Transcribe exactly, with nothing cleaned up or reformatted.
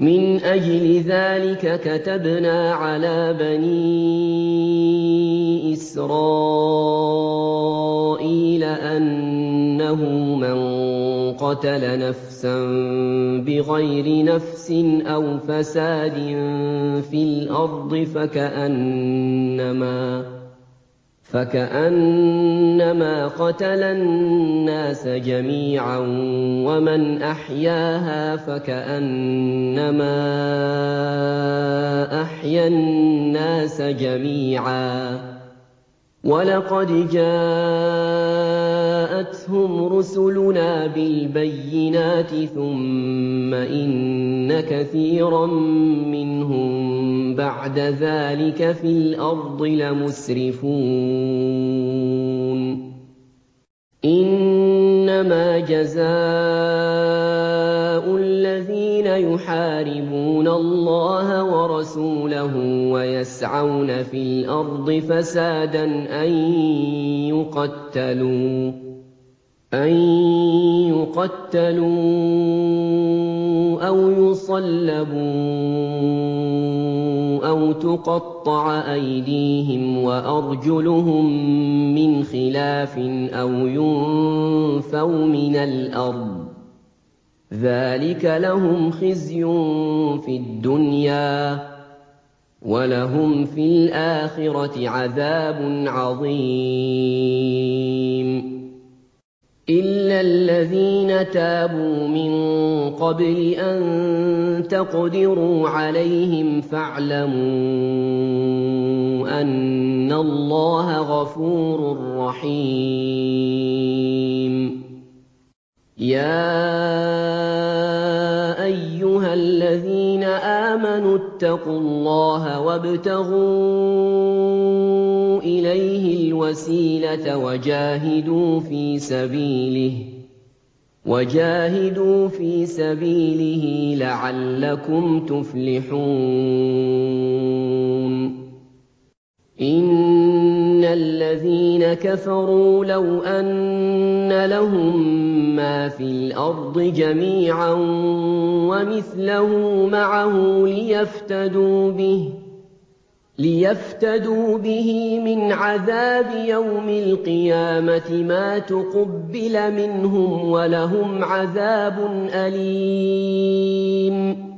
مِنْ أَجْلِ ذَٰلِكَ كَتَبْنَا عَلَىٰ بَنِي إِسْرَائِيلَ أَنَّهُ مَن قَتَلَ نَفْسًا بِغَيْرِ نَفْسٍ أَوْ فَسَادٍ فِي الْأَرْضِ فَكَأَنَّمَا فَكَأَنَّمَا قَتَلَ النَّاسَ جَمِيعًا وَمَنْ أَحْيَاهَا فَكَأَنَّمَا أَحْيَا النَّاسَ جَمِيعًا ۚ وَلَقَدْ جَاءَتْهُمْ رُسُلُنَا بِالْبَيِّنَاتِ ثُمَّ إِنَّ كَثِيرًا مِّنْهُم بَعْدَ ذَٰلِكَ فِي الْأَرْضِ لَمُسْرِفُونَ إِنَّمَا جَزَاءُ الَّذِينَ يُحَارِبُونَ اللَّهَ وَرَسُولَهُ وَيَسْعَوْنَ فِي الْأَرْضِ فَسَادًا أَن يُقَتَّلُوا أَن يُقَتَّلُوا أَوْ يُصَلَّبُوا أَوْ تُقَطَّعَ أَيْدِيهِمْ وَأَرْجُلُهُم مِّنْ خِلَافٍ أَوْ يُنفَوْا مِنَ الْأَرْضِ ۚ ذَٰلِكَ لَهُمْ خِزْيٌ فِي الدُّنْيَا ۖ وَلَهُمْ فِي الْآخِرَةِ عَذَابٌ عَظِيمٌ إِلَّا الَّذِينَ تَابُوا مِن قَبْلِ أَن تَقْدِرُوا عَلَيْهِمْ فَاعْلَمُوا أَنَّ اللَّهَ غَفُورٌ رَّحِيمٌ يَا أَيُّهَا الَّذِينَ آمَنُوا اتَّقُوا اللَّهَ وَابْتَغُوا إِلَيْهِ الْوَسِيلَةَ وَجَاهِدُوا فِي سَبِيلِهِ وَجَاهِدُوا فِي سَبِيلِهِ لَعَلَّكُمْ تُفْلِحُونَ إِنَّ الَّذِينَ كَفَرُوا لَوْ أَنَّ لَهُم مَّا فِي الْأَرْضِ جَمِيعًا وَمِثْلَهُ مَعَهُ لِيَفْتَدُوا بِهِ لِيَفْتَدُوا بِهِ مِنْ عَذَابِ يَوْمِ الْقِيَامَةِ مَا تُقُبِّلَ مِنْهُمْ وَلَهُمْ عَذَابٌ أَلِيمٌ